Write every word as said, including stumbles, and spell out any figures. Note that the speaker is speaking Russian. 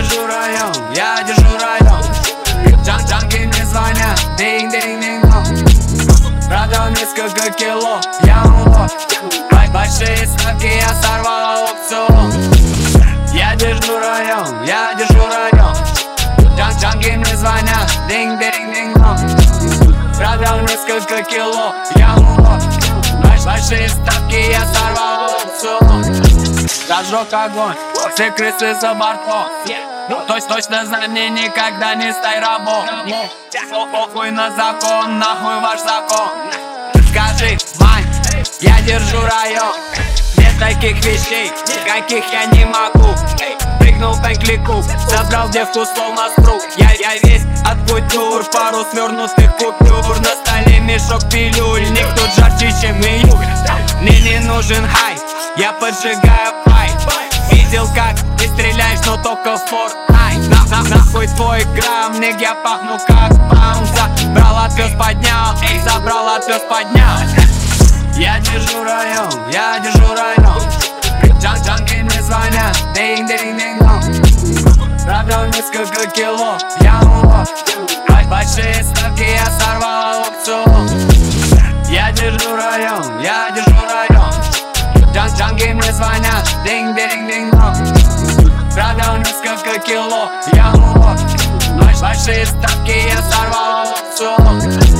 держу район, я держу район. Джан Джанги мне звонят, динг-динг-динг-динг. Продал несколько кило, я улов. Большие ставки, я сорвал аукцион. Я держу район, я держу район. Джан Джанги мне звонят, динг-динг-динг-динг. Продал несколько кило, я улов. Большие ставки, я сорвал аукцион. Зажег огонь, все крысы за бортом. Точ, точно знай, мне никогда не стай рабом. Похуй на закон, нахуй ваш закон. Скажи, Вань, я держу район. Нет таких вещей, каких я не могу. Прыгнул в клику, забрал девку словно спруг. Я, я весь от кутюр, пару свернутых купюр. На столе мешок пилюль, никто жарче, чем июль. Мне не нужен хайп, я поджигаю пайп. Видел, как ты стреляешь, но только в Fortnite. На, на, нахуй твой грамм, ник, я пахну как бам. Забрал, отвез, поднял, эй, забрал, отвез, поднял. Я держу район, я держу район. Джан Джанги мне звонят, динг-динг-динг-динг. Продал несколько кило, я улов. Большие ставки, я сорвал аукцион. Я держу район, я держу район. Джан Джанги мне звонят, динг-динг-динг-динг. Продал несколько кило, я улов. Большие ставки, я сорвал аукцион.